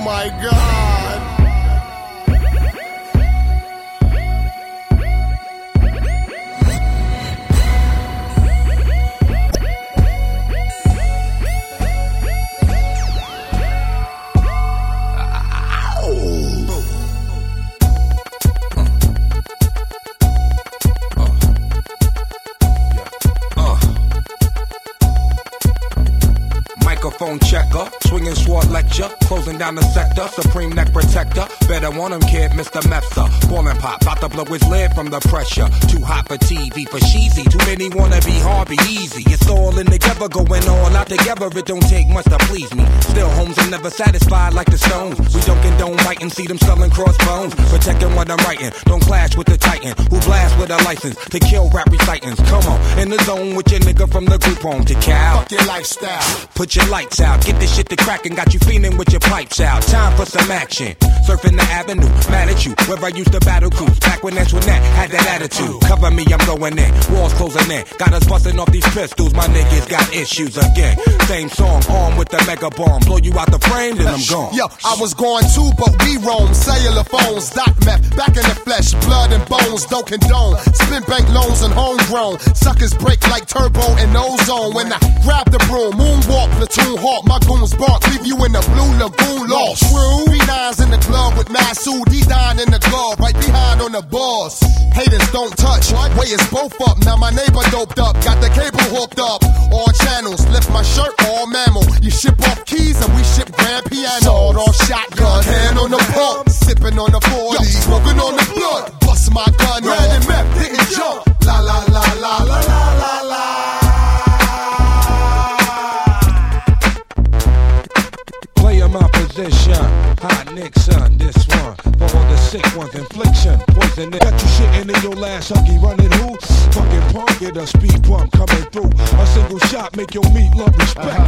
my God. Microphone checker, swinging sword lecture, closing down the sector, supreme neck protector. Better want him, kid, Mr. Mepsa. Ballin' pop, bout to blow his lid from the pressure. Too hot for TV, for cheesy. Too many wanna be hard, be easy. It's all in together, going all out together. It don't take much to please me. Still, homes are never satisfied like the Stones. We don't condone biting, see them selling crossbones. Protecting what I'm writing, don't clash with the titan who blast with a license to kill rap recitants. Come on, in the zone with your nigga from the group home to Cal. Fuck your lifestyle. Put your lights out, get this shit to crackin', got you feeling with your pipes out. Time for some action. Surfing the avenue, mad at you, where I used to battle cruise. Back when Antoinette had that attitude. Cover me, I'm going in, walls closing in. Got us busting off these pistols, my niggas got issues again. Same song, armed with the mega bomb. Blow you out the frame, then I'm gone. Yo, I was going too, but we roam. Cellular phones, doc meth, back in the flesh, blood and bones, don't condone. Spin bank loans and homegrown. Suckers break like turbo and ozone. When I grab the broom, moonwalk, platoon hawk, my goons bark, leave you in the blue lagoon lost. True, B9's in the club with Masood, D9 in the glove, right behind on the boss. Haters don't touch, way is both up. Now my neighbor doped up, got the cable hooked up. All channels, lift my shirt, all mammal. You ship off keys and we ship grand piano. Sawed off shotgun, hand on the pump, sipping on the 40, smoking on the blood. Bust my gun, red and meth, didn't jump. La la la la la la la la. My position, hot Nixon, this one for all the sick ones, infliction, poison. Got you shitting in your last huggy, running who? Fucking punk, get a speed bump coming through. A single shot make your meat love respect.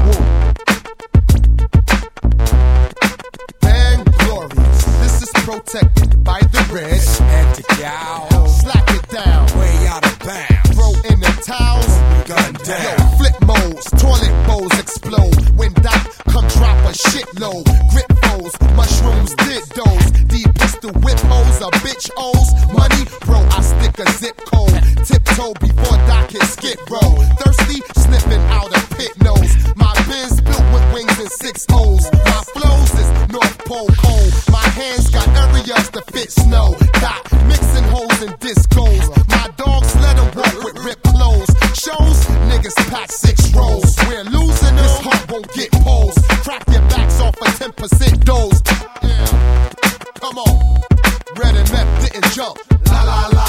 And glorious, this is protected by the red. And to y'all, slack it down, way out of bounds. Throw in the towels, gun down. Yo, flip modes, toilet bowls explode. When Doc come drop a shitload. Grip foes, mushrooms did those. D pistol whip hoes, a bitch O's. Money, bro, I stick a zip code. Tiptoe before Doc hit skid row. Thirsty, sniffing out a pit nose. My Benz built with wings and 6 O's. My flows is North Pole cold. My hands got areas to fit snow. Doc mixing holes and discos. My dogs let them walk with ripped clothes. Shows, niggas pack 6 rolls. We're losing, this heart won't get posed. Crack your backs off a 10% dose. Yeah. Come on. Red and meth didn't jump. La la la.